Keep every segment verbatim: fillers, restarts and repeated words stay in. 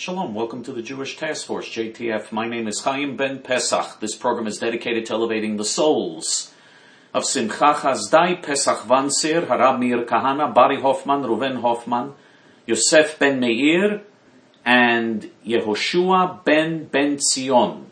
Shalom, welcome to the Jewish Task Force, J T F. My name is Chaim Ben Pesach. This program is dedicated to elevating the souls of Simcha Chazdai, Pesach Vansir, Harab Meir Kahana, Bari Hoffman, Ruven Hoffman, Yosef Ben Meir, and Yehoshua Ben Ben Zion.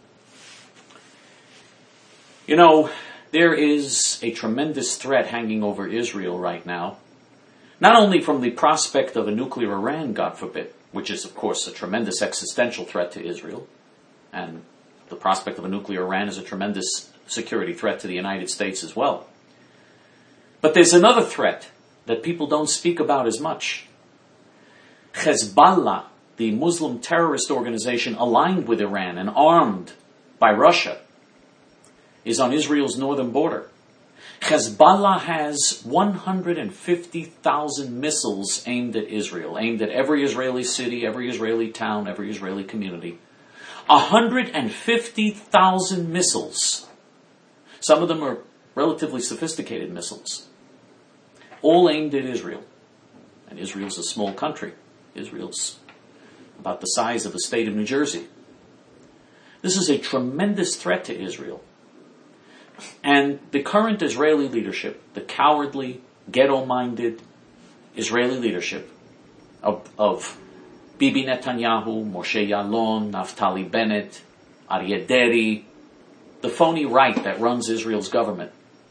You know, there is a tremendous threat hanging over Israel right now, not only from the prospect of a nuclear Iran, God forbid, which is, of course, a tremendous existential threat to Israel, and the prospect of a nuclear Iran is a tremendous security threat to the United States as well. But there's another threat that people don't speak about as much. Hezbollah, the Muslim terrorist organization aligned with Iran and armed by Russia, is on Israel's northern border. Hezbollah has one hundred fifty thousand missiles aimed at Israel, aimed at every Israeli city, every Israeli town, every Israeli community. one hundred fifty thousand missiles. Some of them are relatively sophisticated missiles. All aimed at Israel. And Israel's a small country. Israel's about the size of the state of New Jersey. This is a tremendous threat to Israel. And the current Israeli leadership, the cowardly, ghetto-minded Israeli leadership of, of Bibi Netanyahu, Moshe Yaalon, Naftali Bennett, Aryeh Deri, the phony right that runs Israel's government,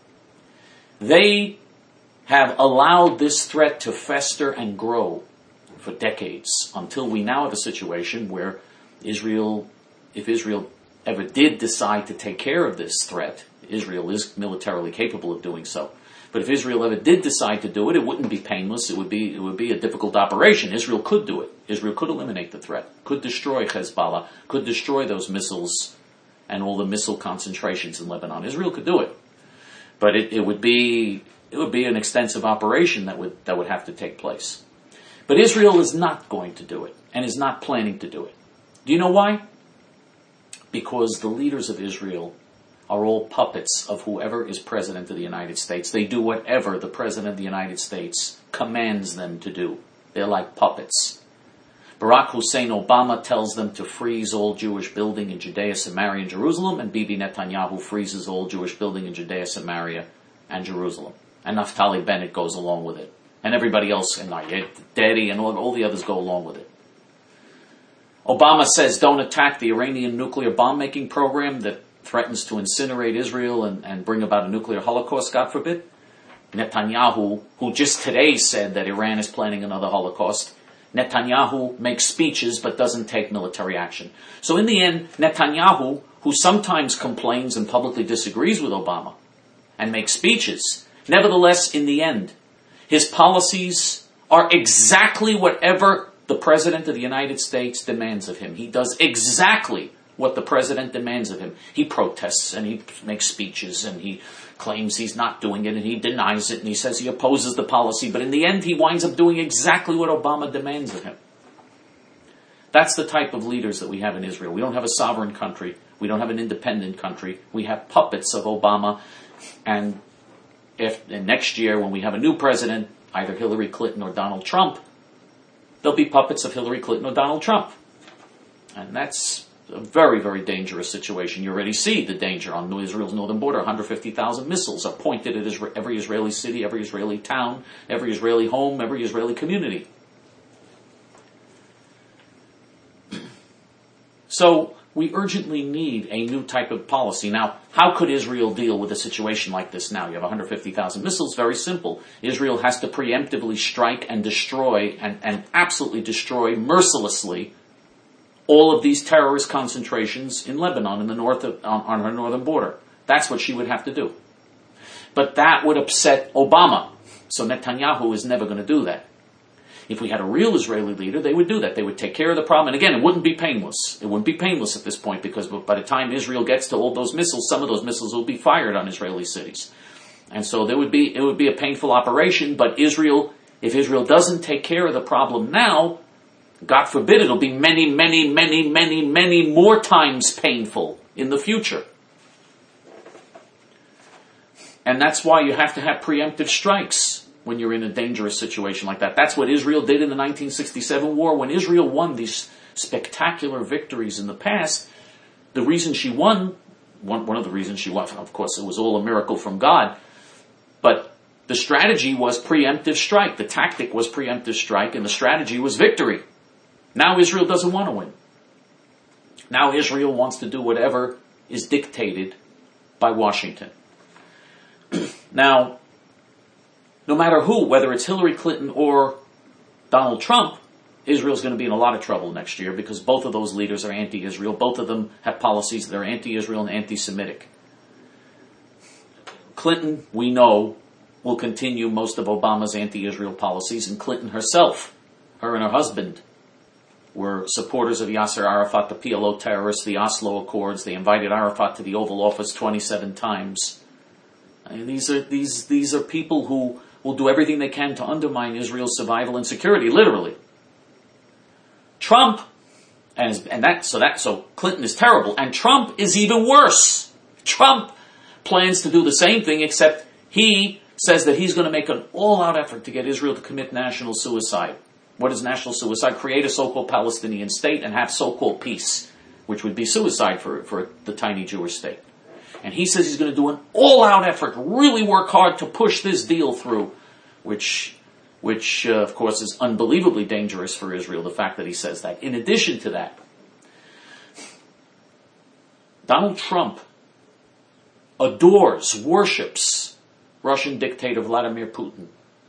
they have allowed this threat to fester and grow for decades until we now have a situation where Israel, if Israel ever did decide to take care of this threat, Israel is militarily capable of doing so. But if Israel ever did decide to do it, it wouldn't be painless. It would be it would be a difficult operation. Israel could do it. Israel could eliminate the threat, could destroy Hezbollah, could destroy those missiles and all the missile concentrations in Lebanon. Israel could do it. But it, it would be it would be an extensive operation that would that would have to take place. But Israel is not going to do it and is not planning to do it. Do you know why? Because the leaders of Israel are all puppets of whoever is president of the United States. They do whatever the president of the United States commands them to do. They're like puppets. Barack Hussein Obama tells them to freeze all Jewish building in Judea, Samaria, and Jerusalem, and Bibi Netanyahu freezes all Jewish building in Judea, Samaria, and Jerusalem. And Naftali Bennett goes along with it. And everybody else, and Aryeh Deri, and all, all the others go along with it. Obama says don't attack the Iranian nuclear bomb-making program that threatens to incinerate Israel and, and bring about a nuclear holocaust, God forbid. Netanyahu, who just today said that Iran is planning another holocaust, Netanyahu makes speeches but doesn't take military action. So in the end, Netanyahu, who sometimes complains and publicly disagrees with Obama and makes speeches, nevertheless, in the end, his policies are exactly whatever the President of the United States demands of him. He does exactly what the President demands of him. He protests and he makes speeches and he claims he's not doing it and he denies it and he says he opposes the policy, but in the end he winds up doing exactly what Obama demands of him. That's the type of leaders that we have in Israel. We don't have a sovereign country. We don't have an independent country. We have puppets of Obama, and if and next year when we have a new president, either Hillary Clinton or Donald Trump, they'll be puppets of Hillary Clinton or Donald Trump. And that's a very, very dangerous situation. You already see the danger on Israel's northern border. one hundred fifty thousand missiles are pointed at Isra- every Israeli city, every Israeli town, every Israeli home, every Israeli community. So we urgently need a new type of policy. Now, how could Israel deal with a situation like this now? You have one hundred fifty thousand missiles. Very simple. Israel has to preemptively strike and destroy and, and absolutely destroy mercilessly all of these terrorist concentrations in Lebanon, in the north of, on, on her northern border. That's what she would have to do. But that would upset Obama. So Netanyahu is never going to do that. If we had a real Israeli leader, they would do that. They would take care of the problem. And again, it wouldn't be painless. It wouldn't be painless at this point because by the time Israel gets to all those missiles, some of those missiles will be fired on Israeli cities. And so there would be, it would be a painful operation, but Israel, if Israel doesn't take care of the problem now, God forbid, it'll be many, many, many, many, many more times painful in the future. And that's why you have to have preemptive strikes when you're in a dangerous situation like that. That's what Israel did in the nineteen sixty-seven war. When Israel won these spectacular victories in the past. The reason she won, one, one of the reasons she won, of course, it was all a miracle from God, but the strategy was preemptive strike. The tactic was preemptive strike, and the strategy was victory. Now Israel doesn't want to win. Now Israel wants to do whatever is dictated by Washington. Now, no matter who, whether it's Hillary Clinton or Donald Trump, Israel's going to be in a lot of trouble next year because both of those leaders are anti-Israel. Both of them have policies that are anti-Israel and anti-Semitic. Clinton, we know, will continue most of Obama's anti-Israel policies, and Clinton herself, her and her husband, were supporters of Yasser Arafat, the P L O terrorists, the Oslo Accords. They invited Arafat to the Oval Office twenty-seven times. And these are these these are people who will do everything they can to undermine Israel's survival and security, literally. Trump, and, and that so that so Clinton is terrible, and Trump is even worse. Trump plans to do the same thing, except he says that he's going to make an all-out effort to get Israel to commit national suicide. What is national suicide? Create a so-called Palestinian state and have so-called peace, which would be suicide for, for the tiny Jewish state. And he says he's going to do an all-out effort, really work hard to push this deal through, which, which uh, of course, is unbelievably dangerous for Israel, the fact that he says that. In addition to that, Donald Trump adores, worships Russian dictator Vladimir Putin.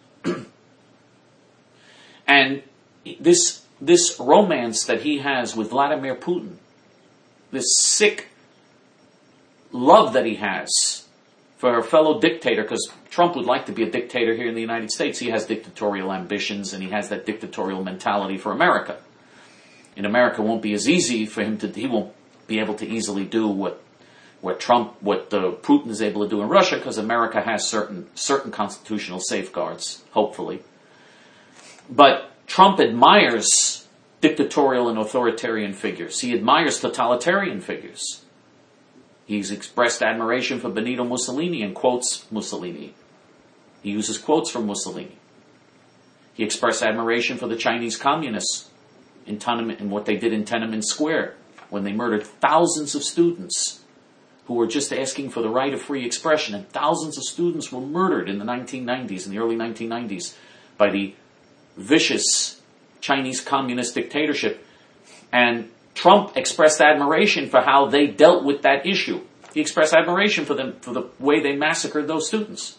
And this this romance that he has with Vladimir Putin, this sick love that he has for a fellow dictator, because Trump would like to be a dictator here in the United States. He has dictatorial ambitions, and he has that dictatorial mentality for America. In America, it won't be as easy for him to, he won't be able to easily do what what Trump, what uh, Putin is able to do in Russia, because America has certain certain constitutional safeguards, hopefully. But Trump admires dictatorial and authoritarian figures. He admires totalitarian figures. He's expressed admiration for Benito Mussolini and quotes Mussolini. He uses quotes from Mussolini. He expressed admiration for the Chinese communists in, Tiananmen, in what they did in Tiananmen Square when they murdered thousands of students who were just asking for the right of free expression. And thousands of students were murdered in the nineteen nineties, in the early nineteen nineties, by the vicious Chinese communist dictatorship. And Trump expressed admiration for how they dealt with that issue. He expressed admiration for them, for the way they massacred those students.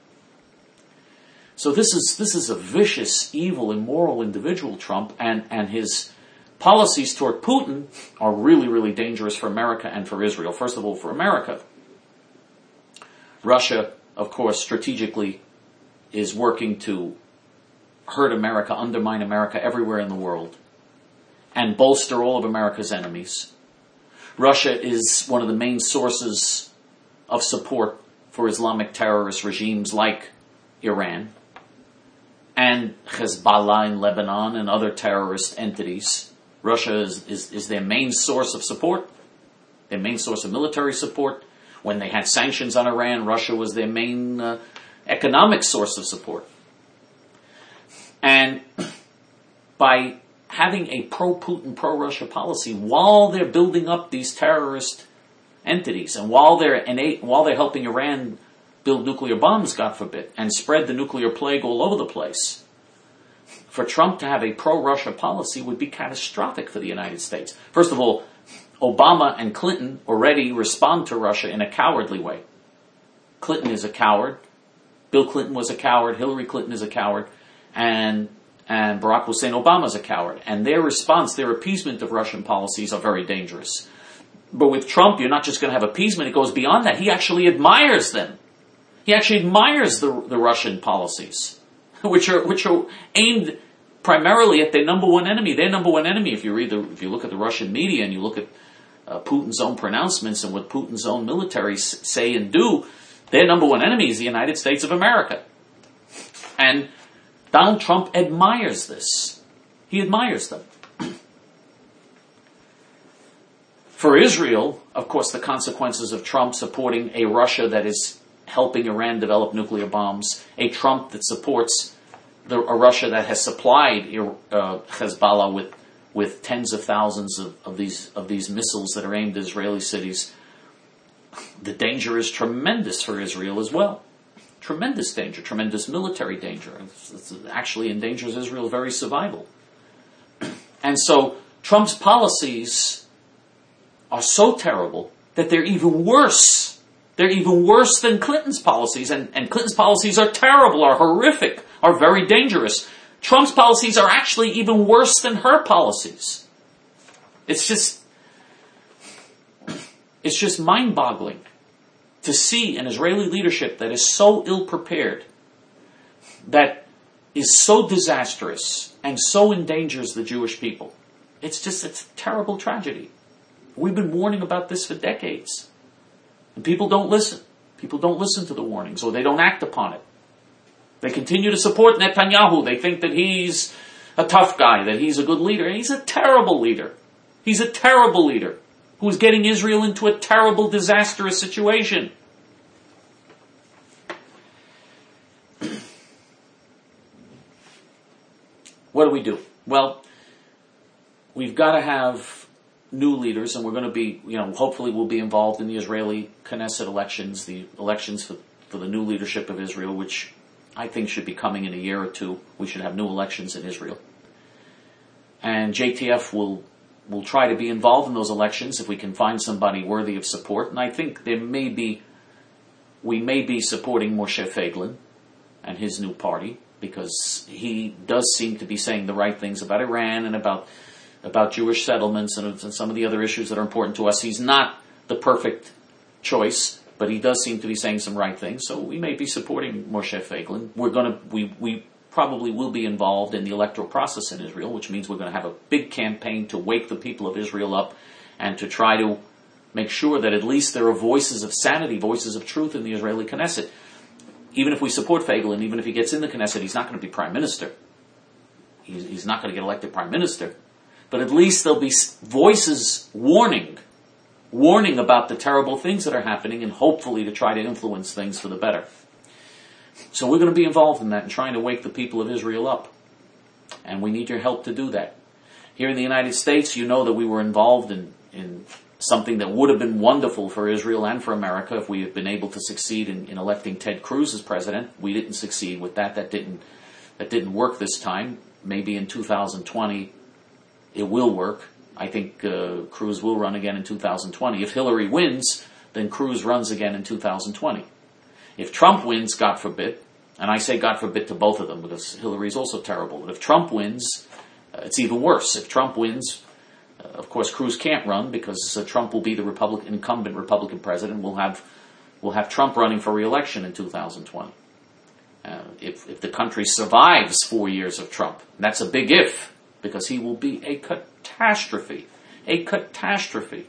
So this is this is a vicious, evil, immoral individual, Trump, and, and his policies toward Putin are really, really dangerous for America and for Israel. First of all, for America. Russia, of course, strategically is working to hurt America, undermine America everywhere in the world, and bolster all of America's enemies. Russia is one of the main sources of support for Islamic terrorist regimes like Iran and Hezbollah in Lebanon and other terrorist entities. Russia is, is, is their main source of support, their main source of military support. When they had sanctions on Iran, Russia was their main uh, economic source of support. And by having a pro-Putin, pro-Russia policy while they're building up these terrorist entities, and while they're innate, while they're helping Iran build nuclear bombs, God forbid, and spread the nuclear plague all over the place, for Trump to have a pro-Russia policy would be catastrophic for the United States. First of all, Obama and Clinton already respond to Russia in a cowardly way. Clinton is a coward. Bill Clinton was a coward. Hillary Clinton is a coward. And and Barack Hussein Obama is a coward. And their response, their appeasement of Russian policies are very dangerous. But with Trump, you're not just going to have appeasement. It goes beyond that. He actually admires them. He actually admires the, the Russian policies, which are which are aimed primarily at their number one enemy. Their number one enemy, if you read the, if you look at the Russian media and you look at uh, Putin's own pronouncements and what Putin's own military s- say and do, their number one enemy is the United States of America. And Donald Trump admires this. He admires them. For Israel, of course, the consequences of Trump supporting a Russia that is helping Iran develop nuclear bombs, a Trump that supports the, a Russia that has supplied uh, Hezbollah with with tens of thousands of, of these of these missiles that are aimed at Israeli cities. The danger is tremendous for Israel as well. Tremendous danger, tremendous military danger. It actually endangers Israel's very survival. And so Trump's policies are so terrible that they're even worse. They're even worse than Clinton's policies. And, and Clinton's policies are terrible, are horrific, are very dangerous. Trump's policies are actually even worse than her policies. It's just, it's just mind-boggling to see an Israeli leadership that is so ill-prepared, that is so disastrous, and so endangers the Jewish people. It's just, it's a terrible tragedy. We've been warning about this for decades. And people don't listen. People don't listen to the warnings, or they don't act upon it. They continue to support Netanyahu. They think that he's a tough guy, that he's a good leader. And he's a terrible leader. He's a terrible leader who is getting Israel into a terrible, disastrous situation. What do we do? Well, we've got to have new leaders, and we're going to be, you know, hopefully we'll be involved in the Israeli Knesset elections, the elections for, for the new leadership of Israel, which I think should be coming in a year or two. We should have new elections in Israel. And J T F will will try to be involved in those elections if we can find somebody worthy of support. And I think there may be, we may be supporting Moshe Feiglin and his new party, because he does seem to be saying the right things about Iran and about about Jewish settlements and, and some of the other issues that are important to us. He's not the perfect choice, but he does seem to be saying some right things. So we may be supporting Moshe Feiglin. We're going to, we, we probably will be involved in the electoral process in Israel, which means we're going to have a big campaign to wake the people of Israel up and to try to make sure that at least there are voices of sanity, voices of truth in the Israeli Knesset. Even if we support Feiglin, even if he gets in the Knesset, he's not going to be prime minister. He's, he's not going to get elected prime minister. But at least there'll be voices warning, warning about the terrible things that are happening, and hopefully to try to influence things for the better. So we're going to be involved in that and trying to wake the people of Israel up. And we need your help to do that. Here in the United States, you know that we were involved in, in something that would have been wonderful for Israel and for America if we had been able to succeed in, in electing Ted Cruz as president. We didn't succeed with that. That didn't, that didn't work this time. Maybe in two thousand twenty it will work. I think uh, Cruz will run again in two thousand twenty. If Hillary wins, then Cruz runs again in two thousand twenty. If Trump wins, God forbid, and I say God forbid to both of them because Hillary's also terrible, but if Trump wins, uh, it's even worse. If Trump wins, uh, of course Cruz can't run because uh, Trump will be the Republican, incumbent Republican president. We'll have, we'll have Trump running for re-election in two thousand twenty. Uh, if, if the country survives four years of Trump, and that's a big if, because he will be a catastrophe. A catastrophe.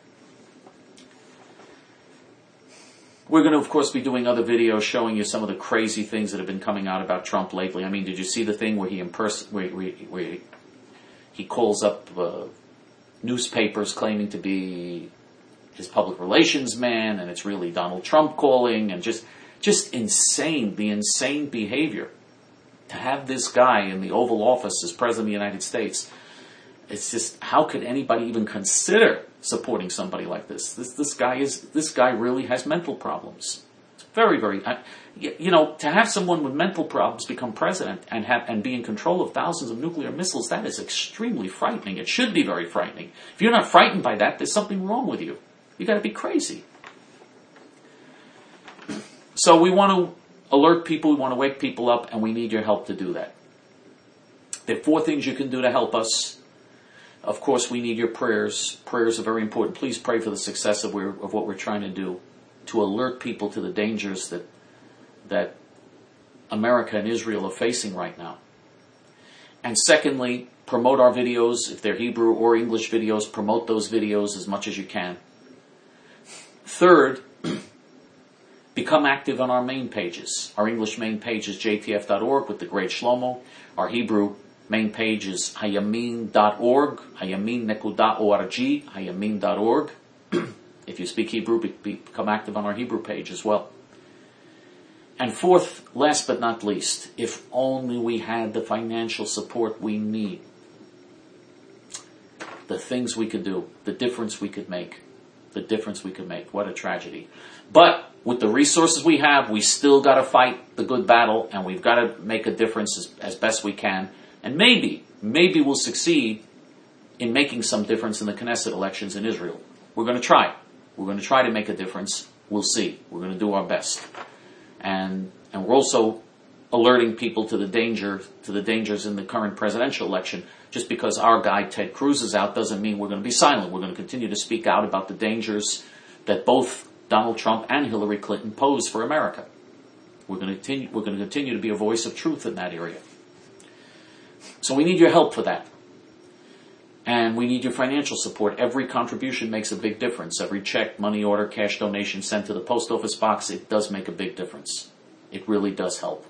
We're going to, of course, be doing other videos showing you some of the crazy things that have been coming out about Trump lately. I mean, did you see the thing where he impers- where, where, where he calls up uh, newspapers claiming to be his public relations man, and it's really Donald Trump calling, and just just insane, the insane behavior. To have this guy in the Oval Office as President of the United States, it's just, how could anybody even consider supporting somebody like this? This this guy is this guy really has mental problems. It's very, very, I, you know, to have someone with mental problems become president and have and be in control of thousands of nuclear missiles, that is extremely frightening. It should be very frightening. If you're not frightened by that, there's something wrong with you. You got to be crazy. So we want to alert people, we want to wake people up, and we need your help to do that. There are four things you can do to help us. Of course, we need your prayers. Prayers are very important. Please pray for the success of, we're, of what we're trying to do, to alert people to the dangers that that America and Israel are facing right now. And secondly, promote our videos. If they're Hebrew or English videos, promote those videos as much as you can. Third, become active on our main pages. Our English main page is j t f dot org with the great Shlomo. Our Hebrew main page is hayamin dot org, hayamin nekuda org, hayamin dot org. If you speak Hebrew, be, be, become active on our Hebrew page as well. And fourth, last but not least, if only we had the financial support we need. the things we could do, the difference we could make, the difference we could make. What a tragedy. But with the resources we have, we still got to fight the good battle, and we've got to make a difference as, as best we can. And maybe, maybe we'll succeed in making some difference in the Knesset elections in Israel. We're going to try. We're going to try to make a difference. We'll see. We're going to do our best. And and we're also alerting people to the danger, to the dangers in the current presidential election. Just because our guy Ted Cruz is out doesn't mean we're going to be silent. We're going to continue to speak out about the dangers that both Donald Trump and Hillary Clinton pose for America. We're going to continue, we're going to continue to be a voice of truth in that area. So we need your help for that. And we need your financial support. Every contribution makes a big difference. Every check, money order, cash donation sent to the post office box, it does make a big difference. It really does help.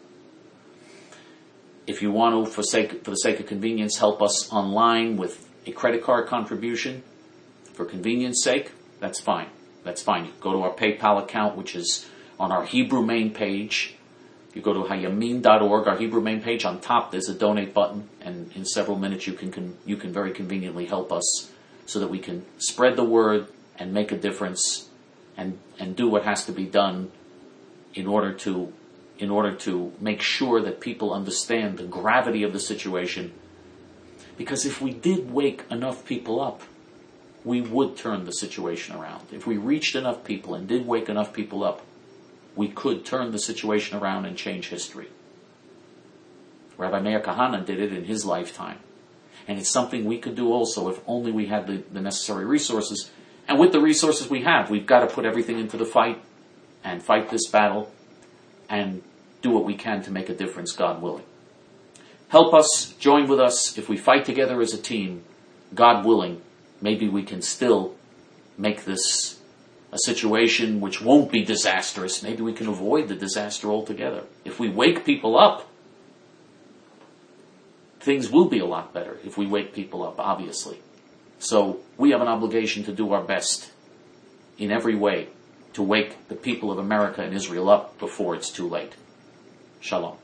If you want to, for sake, for the sake of convenience, help us online with a credit card contribution, for convenience sake, that's fine. That's fine. You go to our PayPal account, which is on our Hebrew main page. You go to hayamin dot org, our Hebrew main page. On top, there's a donate button, and in several minutes, you can, can you can very conveniently help us so that we can spread the word and make a difference, and and do what has to be done in order to in order to make sure that people understand the gravity of the situation. Because if we did wake enough people up, we would turn the situation around. If we reached enough people and did wake enough people up, we could turn the situation around and change history. Rabbi Meir Kahane did it in his lifetime. And it's something we could do also if only we had the, the necessary resources. And with the resources we have, we've got to put everything into the fight and fight this battle and do what we can to make a difference, God willing. Help us, join with us. If we fight together as a team, God willing, maybe we can still make this a situation which won't be disastrous. Maybe we can avoid the disaster altogether. If we wake people up, things will be a lot better if we wake people up, obviously. So we have an obligation to do our best in every way to wake the people of America and Israel up before it's too late. Shalom.